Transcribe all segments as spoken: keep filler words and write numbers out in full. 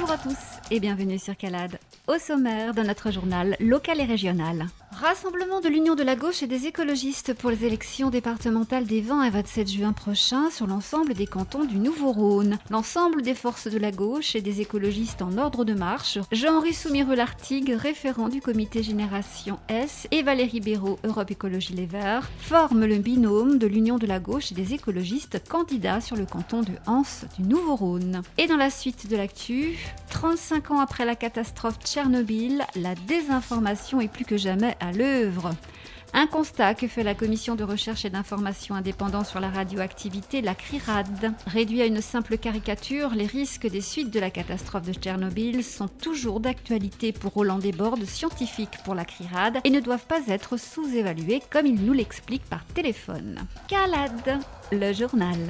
Bonjour à tous et bienvenue sur Calade. Au sommaire de notre journal local et régional. Rassemblement de l'Union de la gauche et des écologistes pour les élections départementales des vingt et vingt-sept juin prochains sur l'ensemble des cantons du Nouveau-Rhône. L'ensemble des forces de la gauche et des écologistes en ordre de marche, Jean-Henri Soumireux-Lartigue, référent du comité Génération S, et Valérie Béraud, Europe Écologie Les Verts, forment le binôme de l'Union de la gauche et des écologistes candidats sur le canton de Anse du Nouveau-Rhône. Et dans la suite de l'actu, trente-cinq ans après la catastrophe Tchernobyl, la désinformation est plus que jamais à l'œuvre. Un constat que fait la commission de recherche et d'information indépendante sur la radioactivité, la CRIRAD. Réduit à une simple caricature, les risques des suites de la catastrophe de Tchernobyl sont toujours d'actualité pour Roland Desbordes, scientifique pour la CRIRAD, et ne doivent pas être sous-évalués comme il nous l'explique par téléphone. Calade, le journal.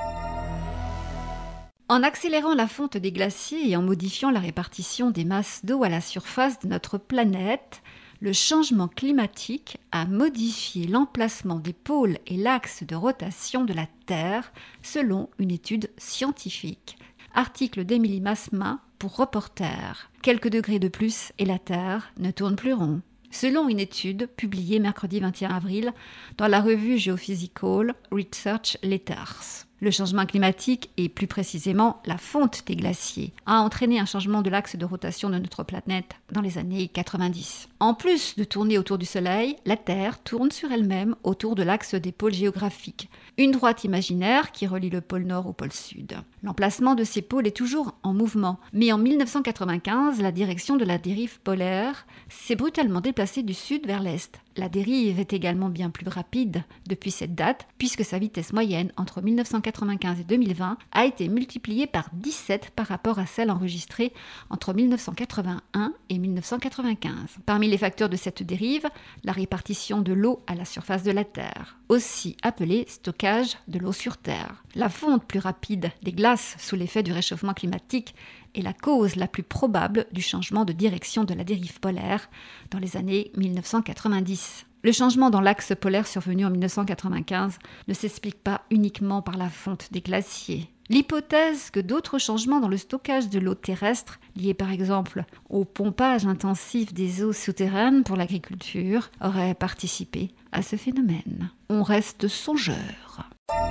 En accélérant la fonte des glaciers et en modifiant la répartition des masses d'eau à la surface de notre planète, le changement climatique a modifié l'emplacement des pôles et l'axe de rotation de la Terre selon une étude scientifique. Article d'Émilie Massemin pour Reporter. Quelques degrés de plus et la Terre ne tourne plus rond. Selon une étude publiée mercredi vingt et un avril dans la revue Geophysical Research Letters. Le changement climatique, et plus précisément la fonte des glaciers, a entraîné un changement de l'axe de rotation de notre planète dans les années quatre-vingt-dix. En plus de tourner autour du Soleil, la Terre tourne sur elle-même autour de l'axe des pôles géographiques, une droite imaginaire qui relie le pôle Nord au pôle Sud. L'emplacement de ces pôles est toujours en mouvement, mais en mille neuf cent quatre-vingt-quinze, la direction de la dérive polaire s'est brutalement déplacée du sud vers l'est. La dérive est également bien plus rapide depuis cette date, puisque sa vitesse moyenne entre mille neuf cent quatre-vingt-quinze et deux mille vingt a été multipliée par dix-sept par rapport à celle enregistrée entre mille neuf cent quatre-vingt-un et mille neuf cent quatre-vingt-quinze. Parmi les facteurs de cette dérive, la répartition de l'eau à la surface de la Terre, aussi appelée stockage de l'eau sur Terre. La fonte plus rapide des glaces sous l'effet du réchauffement climatique est la cause la plus probable du changement de direction de la dérive polaire dans les années mille neuf cent quatre-vingt-dix. Le changement dans l'axe polaire survenu en mille neuf cent quatre-vingt-quinze ne s'explique pas uniquement par la fonte des glaciers. L'hypothèse que d'autres changements dans le stockage de l'eau terrestre, liés par exemple au pompage intensif des eaux souterraines pour l'agriculture, auraient participé à ce phénomène. On reste songeur.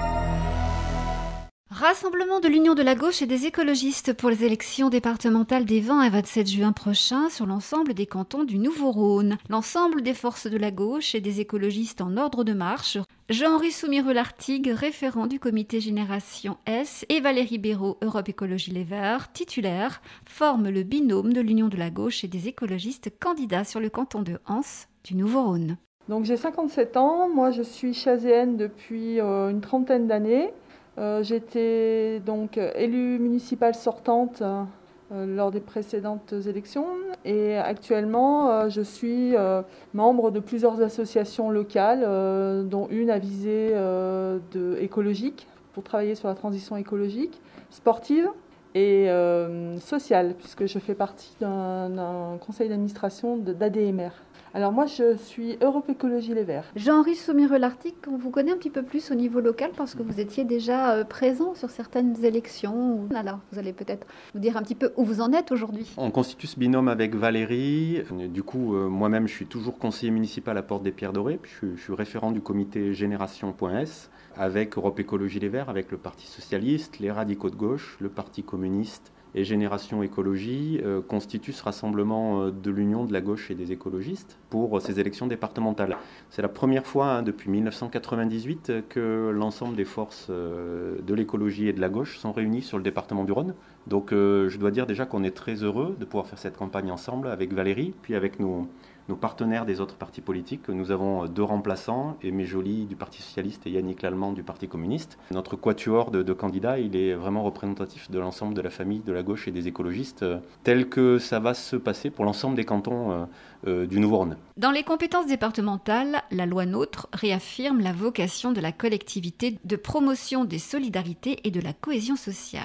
Rassemblement de l'Union de la gauche et des écologistes pour les élections départementales des vingt et vingt-sept juin prochains sur l'ensemble des cantons du Nouveau-Rhône. L'ensemble des forces de la gauche et des écologistes en ordre de marche, Jean-Henri Soumireux-Lartigue, référent du comité Génération S, et Valérie Béraud, Europe Écologie Les Verts, titulaires, forment le binôme de l'Union de la gauche et des écologistes candidats sur le canton de Anse du Nouveau-Rhône. Donc j'ai cinquante-sept ans, moi je suis chazéenne depuis euh, une trentaine d'années. Euh, j'étais donc élue municipale sortante euh, lors des précédentes élections et actuellement euh, je suis euh, membre de plusieurs associations locales, euh, dont une à visée euh, de, écologique pour travailler sur la transition écologique, sportive et euh, sociale, puisque je fais partie d'un, d'un conseil d'administration de, d'A D M R. Alors moi, je suis Europe Écologie Les Verts. Jean-Henri Soumireux-Lartigue, on vous connaît un petit peu plus au niveau local parce que vous étiez déjà euh, présent sur certaines élections. Alors, vous allez peut-être nous dire un petit peu où vous en êtes aujourd'hui. On constitue ce binôme avec Valérie. Du coup, euh, moi-même, je suis toujours conseiller municipal à Porte des Pierres Dorées. Puis je, je suis référent du comité Génération.S avec Europe Écologie Les Verts, avec le Parti Socialiste, les radicaux de gauche, le Parti communiste et Génération Écologie euh, constituent ce rassemblement euh, de l'Union de la gauche et des écologistes pour euh, ces élections départementales. C'est la première fois hein, depuis mille neuf cent quatre-vingt-dix-huit que l'ensemble des forces euh, de l'écologie et de la gauche sont réunies sur le département du Rhône. Donc euh, je dois dire déjà qu'on est très heureux de pouvoir faire cette campagne ensemble avec Valérie, puis avec nos, nos partenaires des autres partis politiques. Nous avons deux remplaçants, Aimé Joly du Parti Socialiste et Yannick Lallemand du Parti Communiste. Notre quatuor de, de candidats, il est vraiment représentatif de l'ensemble de la famille de la gauche et des écologistes, euh, tel que ça va se passer pour l'ensemble des cantons euh, euh, du Nouveau-Rhône. Dans les compétences départementales, la loi NOTRe réaffirme la vocation de la collectivité de promotion des solidarités et de la cohésion sociale.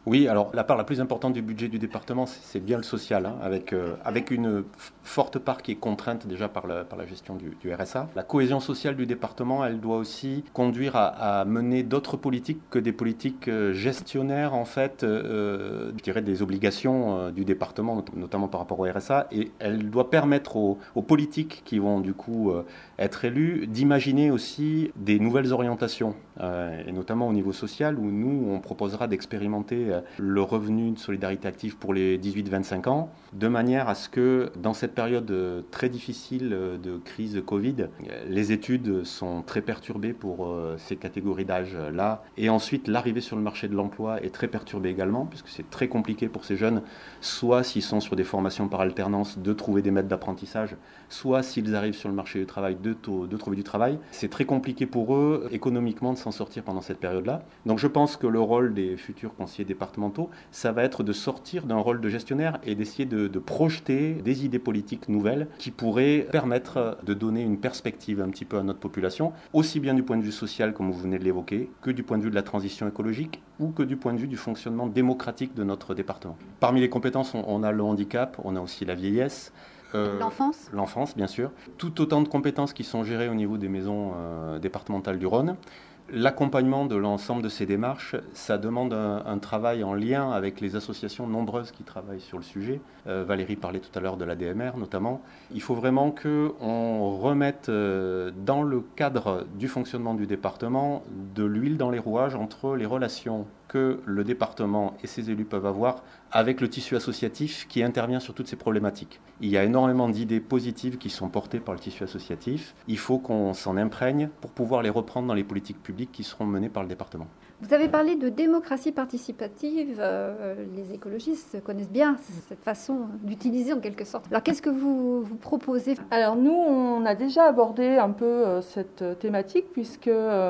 Oui, alors la part la plus importante du budget du département, c'est, c'est bien le social, hein, avec, euh, avec une f- forte part qui est contrainte déjà par la, par la gestion du, du R S A. La cohésion sociale du département, elle doit aussi conduire à, à mener d'autres politiques que des politiques euh, gestionnaires, en fait, euh, je dirais des obligations euh, du département, not- notamment par rapport au R S A, et elle doit permettre aux, aux politiques qui vont du coup euh, être élus d'imaginer aussi des nouvelles orientations, euh, et notamment au niveau social, où nous, on proposera d'expérimenter le revenu de solidarité active pour les dix-huit vingt-cinq ans, de manière à ce que dans cette période très difficile de crise Covid, les études sont très perturbées pour ces catégories d'âge-là. Et ensuite, l'arrivée sur le marché de l'emploi est très perturbée également, puisque c'est très compliqué pour ces jeunes, soit s'ils sont sur des formations par alternance, de trouver des maîtres d'apprentissage, soit s'ils arrivent sur le marché du travail, de, taux, de trouver du travail. C'est très compliqué pour eux, économiquement, de s'en sortir pendant cette période-là. Donc je pense que le rôle des futurs conseillers départementaux, ça va être de sortir d'un rôle de gestionnaire et d'essayer de, de projeter des idées politiques nouvelles qui pourraient permettre de donner une perspective un petit peu à notre population, aussi bien du point de vue social, comme vous venez de l'évoquer, que du point de vue de la transition écologique ou que du point de vue du fonctionnement démocratique de notre département. Parmi les compétences, on, on a le handicap, on a aussi la vieillesse, Euh, l'enfance L'enfance, bien sûr. Tout autant de compétences qui sont gérées au niveau des maisons euh, départementales du Rhône. L'accompagnement de l'ensemble de ces démarches, ça demande un, un travail en lien avec les associations nombreuses qui travaillent sur le sujet. Euh, Valérie parlait tout à l'heure de l'A D M R notamment. Il faut vraiment qu'on remette euh, dans le cadre du fonctionnement du département de l'huile dans les rouages entre les relations que le département et ses élus peuvent avoir avec le tissu associatif qui intervient sur toutes ces problématiques. Il y a énormément d'idées positives qui sont portées par le tissu associatif. Il faut qu'on s'en imprègne pour pouvoir les reprendre dans les politiques publiques qui seront menées par le département. Vous avez parlé de démocratie participative. Euh, les écologistes connaissent bien cette façon d'utiliser en quelque sorte. Alors qu'est-ce que vous, vous proposez ? Alors nous, on a déjà abordé un peu euh, cette thématique puisque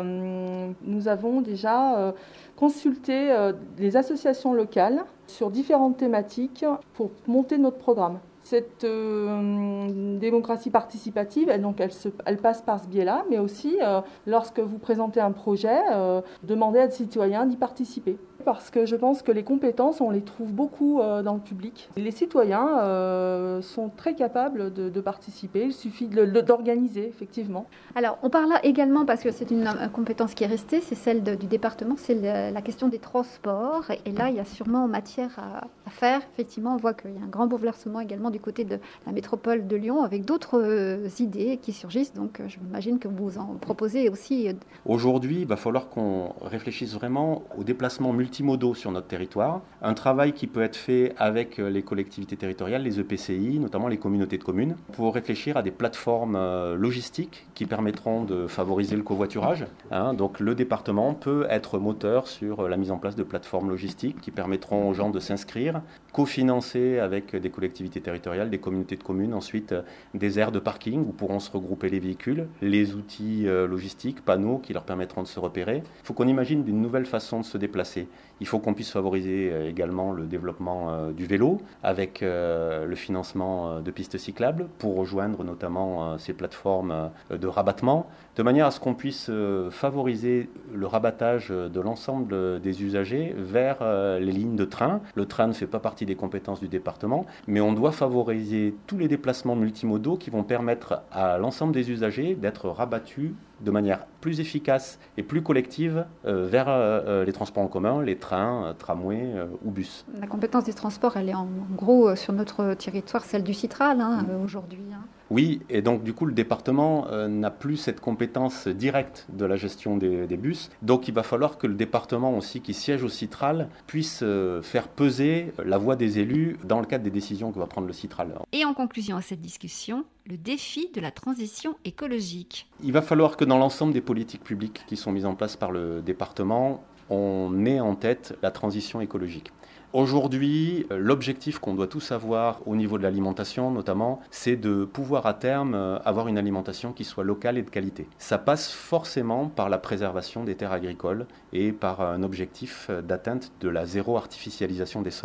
euh, nous avons déjà euh, consulté euh, les associations locales sur différentes thématiques pour monter notre programme. Cette euh, démocratie participative, elle, donc elle, se, elle passe par ce biais-là, mais aussi, euh, lorsque vous présentez un projet, euh, demandez à des citoyens d'y participer. Parce que je pense que les compétences, on les trouve beaucoup euh, dans le public. Les citoyens euh, sont très capables de, de participer, il suffit de, de, d'organiser, effectivement. Alors, on parle là également, parce que c'est une, une compétence qui est restée, c'est celle de, du département, c'est le, la question des transports. Et, et là, il y a sûrement matière à, à faire. Effectivement, on voit qu'il y a un grand bouleversement également du côté de la métropole de Lyon, avec d'autres euh, idées qui surgissent. Donc, euh, je m'imagine que vous en proposez aussi. Euh... Aujourd'hui, il va falloir qu'on réfléchisse vraiment au déplacement multimodaux sur notre territoire. Un travail qui peut être fait avec les collectivités territoriales, les E P C I, notamment les communautés de communes, pour réfléchir à des plateformes euh, logistiques qui permettront de favoriser le covoiturage. Hein. Donc, le département peut être moteur sur la mise en place de plateformes logistiques qui permettront aux gens de s'inscrire, cofinancer avec des collectivités territoriales, des communautés de communes, ensuite des aires de parking où pourront se regrouper les véhicules, les outils logistiques, panneaux qui leur permettront de se repérer. Il faut qu'on imagine une nouvelle façon de se déplacer. Il faut qu'on puisse favoriser également le développement du vélo avec le financement de pistes cyclables pour rejoindre notamment ces plateformes de rabattement, de manière à ce qu'on puisse favoriser le rabattage de l'ensemble des usagers vers les lignes de train. Le train ne fait pas partie des compétences du département, mais on doit favoriser tous les déplacements multimodaux qui vont permettre à l'ensemble des usagers d'être rabattus de manière plus efficace et plus collective euh, vers euh, les transports en commun, les trains, euh, tramways euh, ou bus. La compétence des transports, elle est en gros euh, sur notre territoire, celle du Citral hein, mmh. aujourd'hui. Hein. Oui, et donc du coup le département euh, n'a plus cette compétence directe de la gestion des, des bus. Donc il va falloir que le département aussi qui siège au Citral puisse euh, faire peser la voix des élus dans le cadre des décisions que va prendre le Citral. Et en conclusion à cette discussion, le défi de la transition écologique. Il va falloir que dans l'ensemble des politiques publiques qui sont mises en place par le département, on ait en tête la transition écologique. Aujourd'hui, l'objectif qu'on doit tous avoir au niveau de l'alimentation notamment, c'est de pouvoir à terme avoir une alimentation qui soit locale et de qualité. Ça passe forcément par la préservation des terres agricoles et par un objectif d'atteinte de la zéro artificialisation des sols.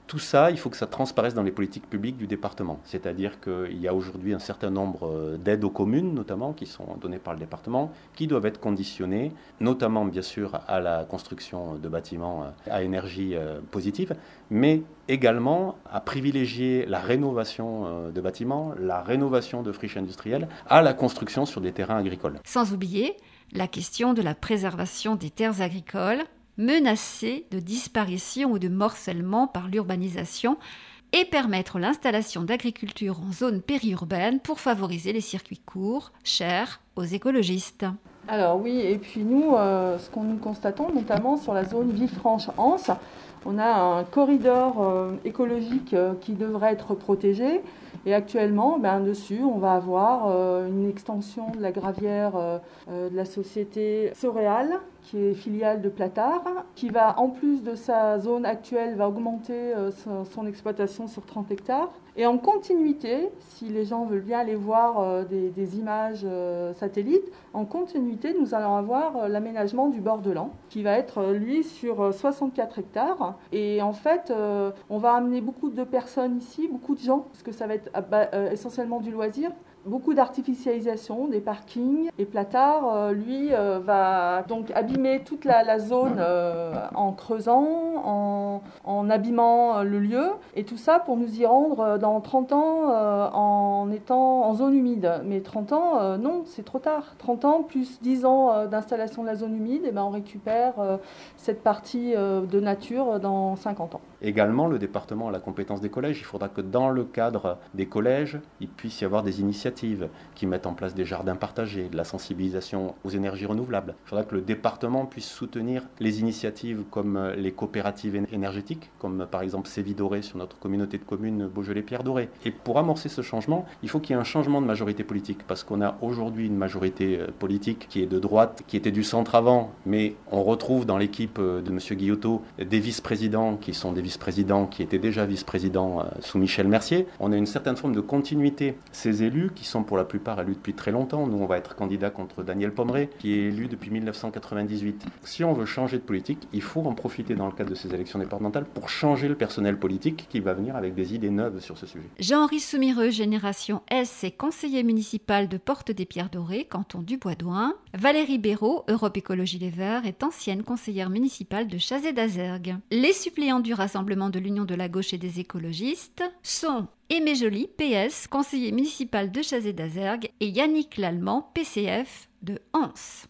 Tout ça, il faut que ça transparaisse dans les politiques publiques du département. C'est-à-dire qu'il y a aujourd'hui un certain nombre d'aides aux communes, notamment, qui sont données par le département, qui doivent être conditionnées, notamment, bien sûr, à la construction de bâtiments à énergie positive, mais également à privilégier la rénovation de bâtiments, la rénovation de friches industrielles, à la construction sur des terrains agricoles. Sans oublier la question de la préservation des terres agricoles, menacées de disparition ou de morcellement par l'urbanisation, et permettre l'installation d'agriculture en zone périurbaine pour favoriser les circuits courts, chers aux écologistes. Alors oui, et puis nous, euh, ce qu'on nous constatons, notamment sur la zone Villefranche-Anse, on a un corridor euh, écologique euh, qui devrait être protégé. Et actuellement, ben, dessus, on va avoir euh, une extension de la gravière euh, euh, de la société Soréal, qui est filiale de Platard, qui va, en plus de sa zone actuelle, va augmenter euh, son, son exploitation sur trente hectares. Et en continuité, si les gens veulent bien aller voir euh, des, des images euh, satellites, en continuité, nous allons avoir euh, l'aménagement du bord de l'An, qui va être, euh, lui, sur euh, soixante-quatre hectares. Et en fait, euh, on va amener beaucoup de personnes ici, beaucoup de gens, parce que ça va être bah, euh, essentiellement du loisir. Beaucoup d'artificialisation, des parkings. Et Platard, euh, lui, euh, va donc abîmer toute la, la zone euh, en creusant, en, en abîmant le lieu. Et tout ça pour nous y rendre dans trente ans euh, en étant en zone humide. Mais trente ans, euh, non, c'est trop tard. trente ans plus dix ans euh, d'installation de la zone humide, et ben on récupère euh, cette partie euh, de nature dans cinquante ans. Également, le département a la compétence des collèges. Il faudra que dans le cadre des collèges, il puisse y avoir des initiatives qui mettent en place des jardins partagés, de la sensibilisation aux énergies renouvelables. Il faudra que le département puisse soutenir les initiatives comme les coopératives énergétiques, comme par exemple Sévidoré sur notre communauté de communes Beaujolais-Pierre-Doré. Et pour amorcer ce changement, il faut qu'il y ait un changement de majorité politique, parce qu'on a aujourd'hui une majorité politique qui est de droite, qui était du centre avant, mais on retrouve dans l'équipe de M. Guillotot des vice-présidents qui sont des vice-présidents qui étaient déjà vice-présidents sous Michel Mercier. On a une certaine forme de continuité. Ces élus qui sont pour la plupart élus depuis très longtemps. Nous, on va être candidat contre Daniel Pomeré, qui est élu depuis mille neuf cent quatre-vingt-dix-huit. Si on veut changer de politique, il faut en profiter dans le cadre de ces élections départementales pour changer le personnel politique qui va venir avec des idées neuves sur ce sujet. Jean-Henri Soumireux, Génération S, est conseiller municipal de Porte-des-Pierres-Dorées, canton du Bois-d'Oing. Valérie Béraud, Europe Écologie Les Verts, est ancienne conseillère municipale de Chazé-d'Azergues. Les suppléants du Rassemblement de l'Union de la Gauche et des écologistes sont Aimé Joly, P S, conseiller municipal de Chazé-d'Azergues, et Yannick Lallemand, P C F, de Anse.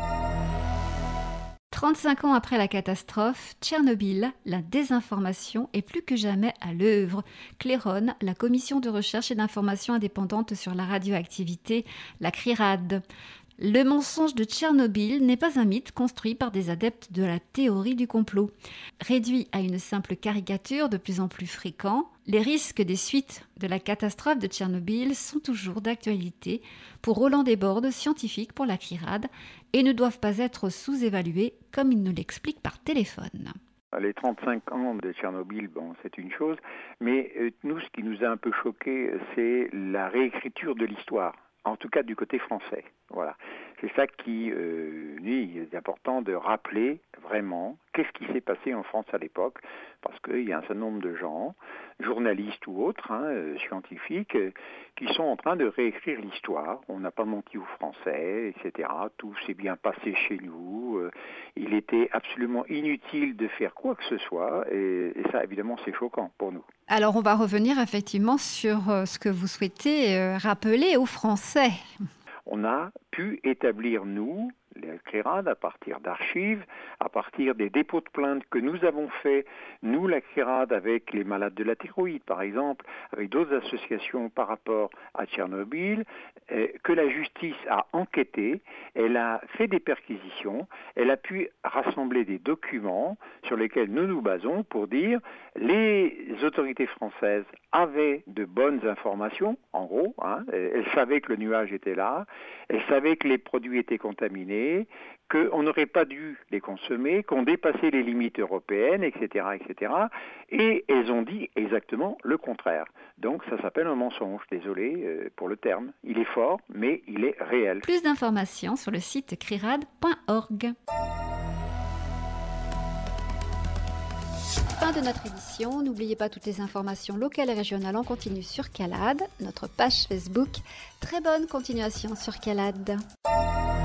trente-cinq ans après la catastrophe, Tchernobyl, la désinformation est plus que jamais à l'œuvre. Claironne, la commission de recherche et d'information indépendante sur la radioactivité, la CRIRAD. Le mensonge de Tchernobyl n'est pas un mythe construit par des adeptes de la théorie du complot. Réduit à une simple caricature de plus en plus fréquent, les risques des suites de la catastrophe de Tchernobyl sont toujours d'actualité pour Roland Desbordes, scientifique pour la CRIRAD, et ne doivent pas être sous-évalués comme il nous l'explique par téléphone. Les trente-cinq ans de Tchernobyl, bon, c'est une chose, mais euh, nous, ce qui nous a un peu choqués, c'est la réécriture de l'histoire. En tout cas du côté français. Voilà. C'est ça qui, euh, oui, est important de rappeler vraiment qu'est-ce qui s'est passé en France à l'époque, parce qu'il y a un certain nombre de gens, journalistes ou autres, hein, euh, scientifiques, euh, qui sont en train de réécrire l'histoire. On n'a pas menti aux Français, et cetera. Tout s'est bien passé chez nous. Euh, il était absolument inutile de faire quoi que ce soit, et, et ça, évidemment, c'est choquant pour nous. Alors, on va revenir effectivement sur euh, ce que vous souhaitez euh, rappeler aux Français. On a pu établir, nous, les CRIRAD, à partir d'archives, à partir des dépôts de plaintes que nous avons faits, nous, la CRIRAD, avec les malades de la thyroïde, par exemple, avec d'autres associations par rapport à Tchernobyl, euh, que la justice a enquêté, elle a fait des perquisitions, elle a pu rassembler des documents sur lesquels nous nous basons pour dire les autorités françaises avaient de bonnes informations, en gros, hein, elles savaient que le nuage était là, elles savaient que les produits étaient contaminés, qu'on n'aurait pas dû les consommer, qu'on dépassait les limites européennes, et cetera, et cetera. Et elles ont dit exactement le contraire. Donc ça s'appelle un mensonge, désolé euh, pour le terme. Il est fort, mais il est réel. Plus d'informations sur le site crirad point org. Fin fin de notre édition. N'oubliez pas toutes les informations locales et régionales en continu sur Calade, notre page Facebook. Très bonne continuation sur Calade.